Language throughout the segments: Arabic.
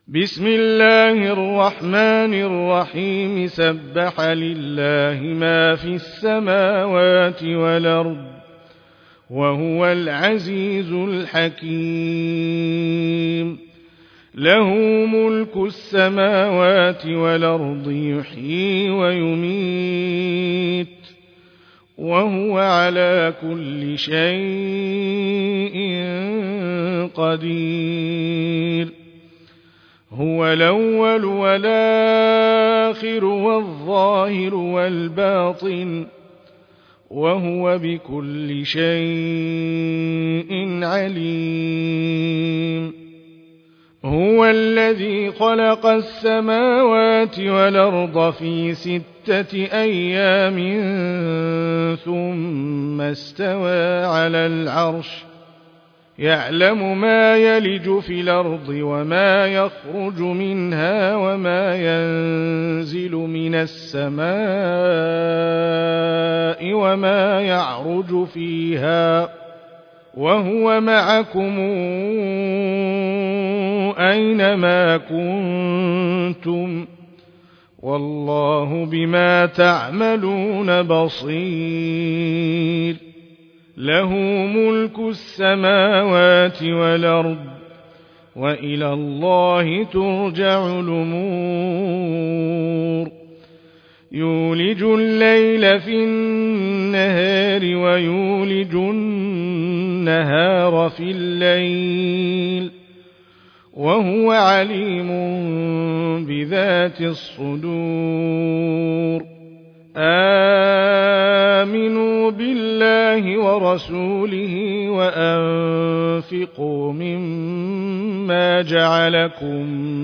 بسم الله الرحمن الرحيم سبح لله ما في السماوات والأرض وهو العزيز الحكيم له ملك السماوات والأرض يحيي ويميت وهو على كل شيء قدير هو الأول والآخر والظاهر والباطن وهو بكل شيء عليم هو الذي خلق السماوات والأرض في 6 أيام ثم استوى على العرش يعلم ما يلج في الأرض وما يخرج منها وما ينزل من السماء وما يعرج فيها وهو معكم أينما كنتم والله بما تعملون بصير له ملك السماوات والأرض وإلى الله ترجع الأمور يولج الليل في النهار ويولج النهار في الليل وهو عليم بذات الصدور آمنوا بالله ورسوله وأنفقوا مما جعلكم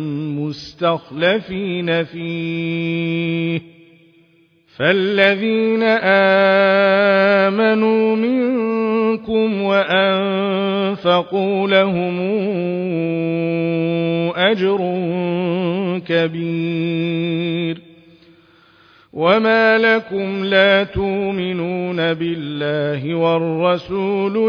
مستخلفين فيه فالذين آمنوا منكم وأنفقوا لهم أجر كبير وما لكم لا تؤمنون بالله والرسول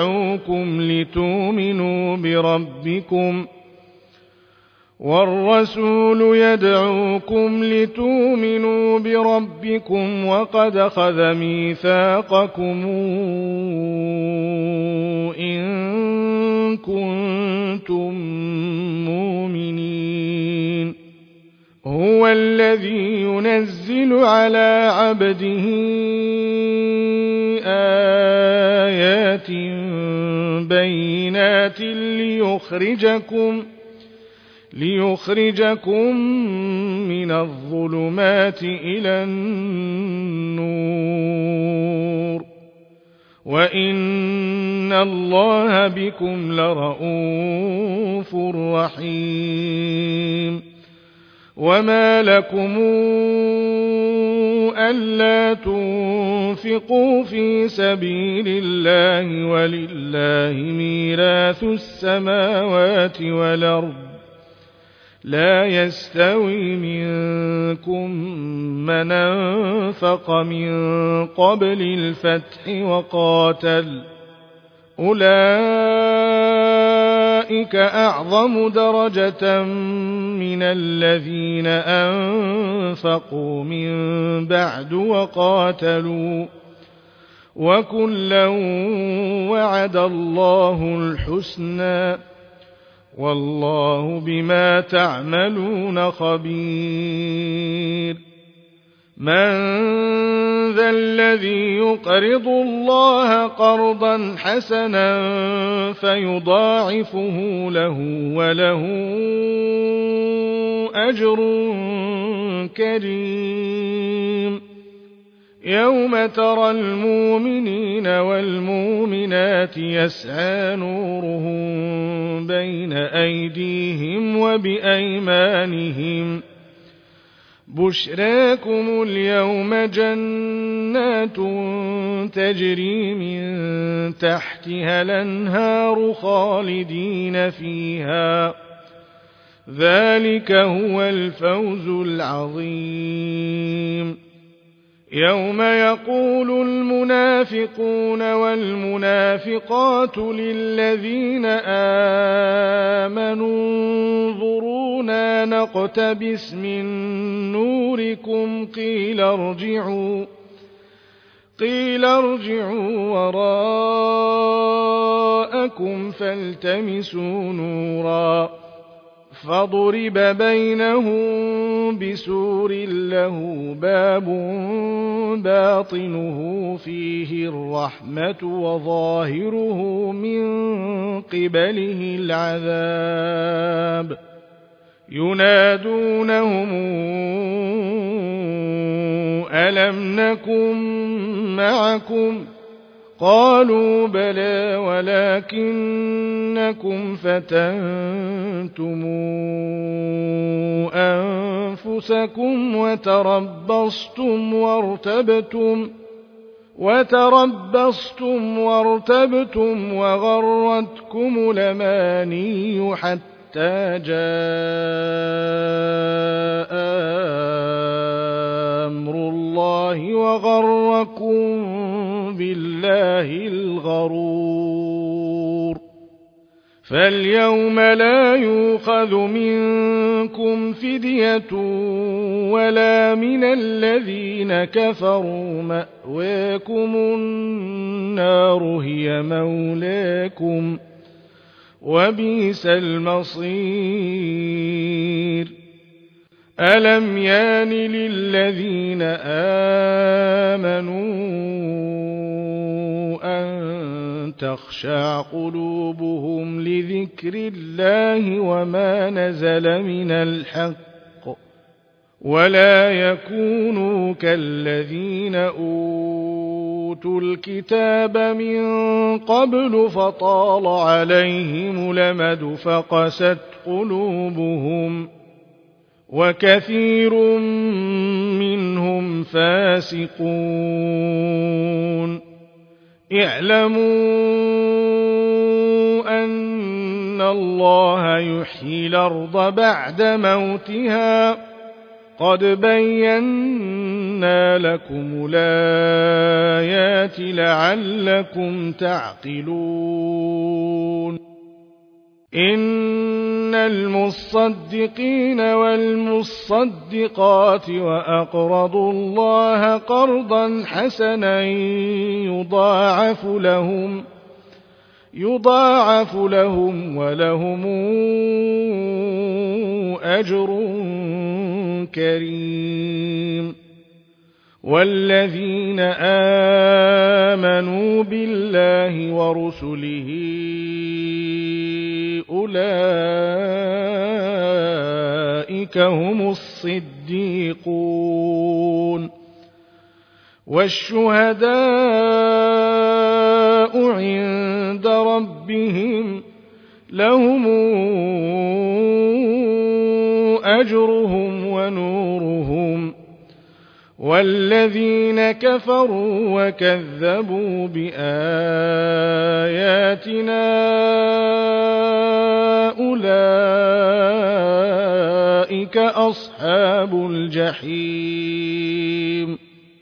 يدعوكم لتؤمنوا بربكم وقد أخذ ميثاقكم إن كنتم مؤمنين هو الذي ينزل على عبده آيات بينات ليخرجكم من الظلمات إلى النور وإن الله بكم لرءوف رحيم وما لكم ألا تنفقوا في سبيل الله ولله ميراث السماوات والأرض لا يستوي منكم من أنفق من قبل الفتح وقاتل أولئك أعظم درجة من الذين أنفقوا من بعد وقاتلوا وكلا وعد الله الحسنى والله بما تعملون خبير من ذا الذي يقرض الله قرضا حسنا فيضاعفه له وله أجر كريم يوم ترى المؤمنين والمؤمنات يسعى نورهم بين أيديهم وبأيمانهم بشراكم اليوم جنات تجري من تحتها الأنهار خالدين فيها ذلك هو الفوز العظيم يوم يقول المنافقون والمنافقات للذين آمنوا انظرونا ربنا نقتبس من نوركم قيل ارجعوا وراءكم فالتمسوا نورا فضرب بينهم بسور له باب باطنه فيه الرحمة وظاهره من قبله العذاب ينادونهم ألم نكن معكم قالوا بلى ولكنكم فتنتم أنفسكم وتربصتم وارتبتم وغرتكم الأماني حتى جاء أمر الله وغركم بالله الغرور فاليوم لا يؤخذ منكم فدية ولا من الذين كفروا مأواكم النار هي مولاكم وبئس المصير ألم يان للذين آمنوا أن تخشع قلوبهم لذكر الله وما نزل من الحق ولا يكونوا كالذين أوتوا الكتاب من قبل فطال عليهم الأمد فقست قلوبهم وكثير منهم فاسقون اعلموا أن الله يحيي الأرض بعد موتها قد بينا لكم الآيات لعلكم تعقلون إن المصدقين والمصدقات وأقرضوا الله قرضا حسنا يضاعف لهم ولهم أجر كريم والذين آمنوا بالله ورسله أولئك هم الصديقون والشهداء عند ربهم لهم أجرهم ونورهم والذين كفروا وكذبوا بآياتنا أولئك أصحاب الجحيم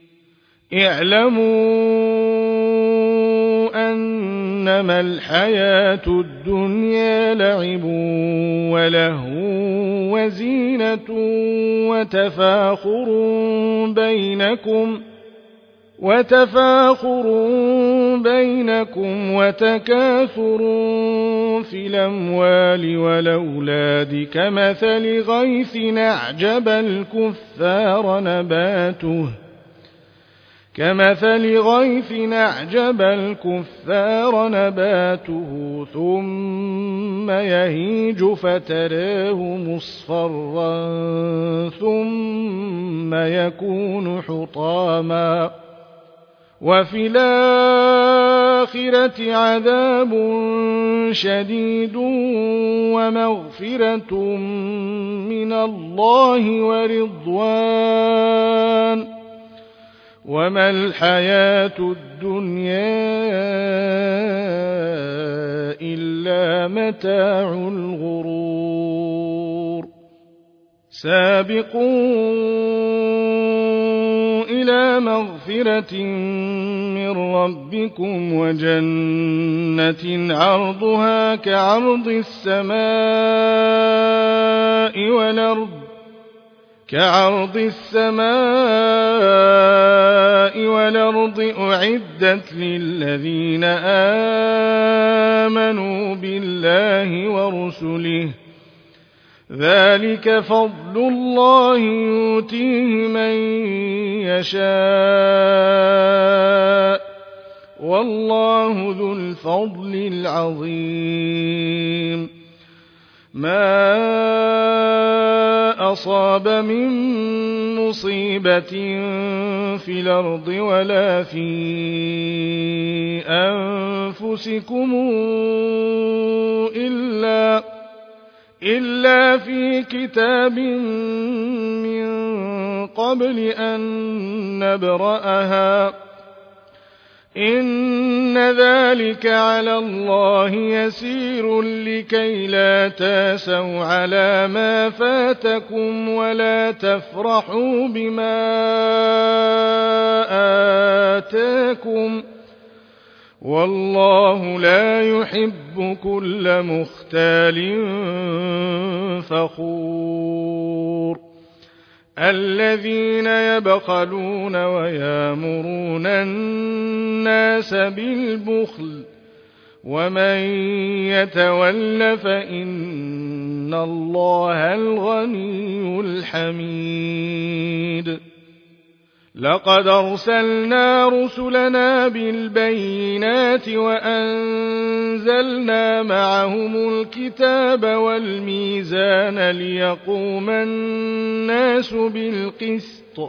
اعلموا أنما الحياة الدنيا لعب ولهو وزينة وتفاخر بينكم وتكاثر في الأموال والأولاد كمثل غيث أعجب الكفار نباته ثم يهيج فتراه مصفرا ثم يكون حطاما وفي الآخرة عذاب شديد ومغفرة من الله ورضوان وما الحياة الدنيا إلا متاع الغرور سابقوا إلى مغفرة من ربكم وجنة عرضها كعرض السماء والأرض كعرض السماء والأرض أعدت للذين آمنوا بالله ورسله ذلك فضل الله يؤتيه من يشاء والله ذو الفضل العظيم ما أصاب من مصيبة في الأرض ولا في أنفسكم إلا في كتاب من قبل أن نبرأها إن ذلك على الله يسير لكي لا تاسوا على ما فاتكم ولا تفرحوا بما آتاكم والله لا يحب كل مختال فخور الذين يبخلون ويامرون الناس بالبخل ومن يتول فإن الله الغني الحميد لقد أرسلنا رسلنا بالبينات وأنزلنا معهم الكتاب والميزان ليقوم الناس بالقسط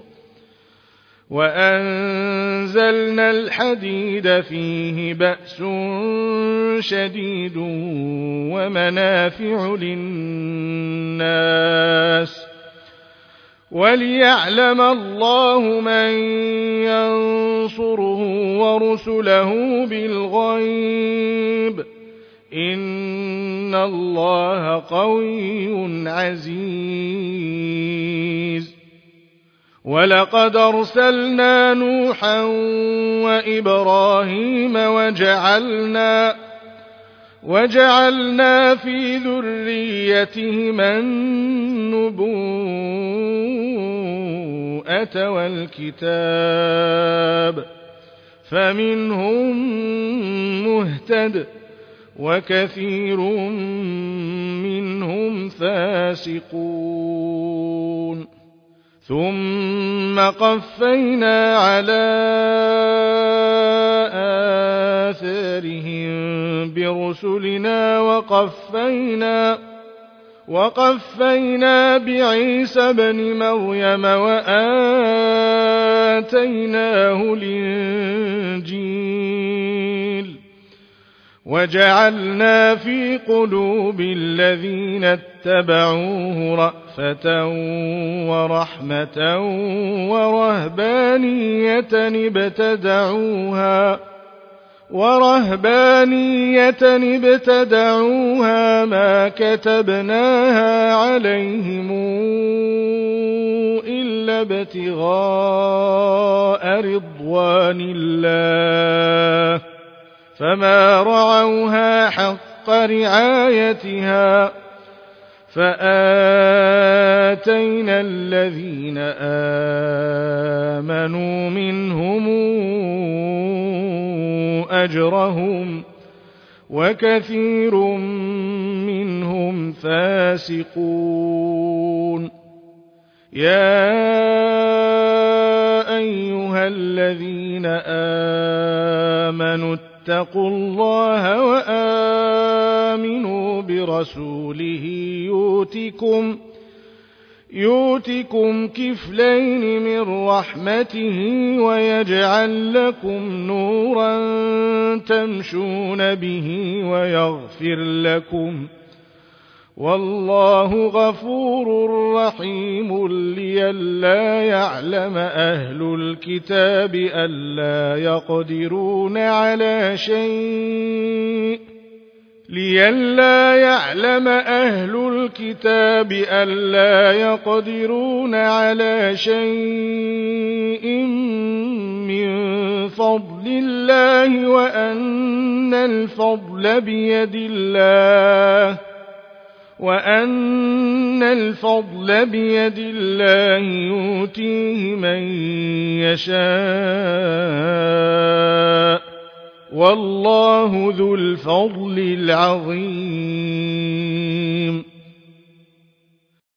وأنزلنا الحديد فيه بأس شديد ومنافع للناس وليعلم الله من ينصره ورسله بالغيب إن الله قوي عزيز ولقد أرسلنا نوحا وإبراهيم وجعلنا في ذريتهما النبوءة والكتاب فمنهم مهتد وكثير منهم فاسقون ثم قفينا على آثارهم برسلنا وقفينا بعيسى ابن مريم وآتيناه الإنجيل وجعلنا في قلوب الذين اتبعوه رأفة ورحمة ورهبانية ابتدعوها ما كتبناها عليهم إلا ابتغاء رضوان الله فما رعوها حق رعايتها فآتينا الذين آمنوا منهم أجرهم وكثير منهم فاسقون يا أيها الذين آمنوا اتقوا الله وآمنوا برسوله يؤتكم كفلين من رحمته ويجعل لكم نورا تمشون به ويغفر لكم والله غفور رحيم لئلا يعلم أهل الكتاب ألا يقدرون على شيء من فضل الله وأن الفضل بيد الله وأن الفضل بيد الله يؤتيه من يشاء والله ذو الفضل العظيم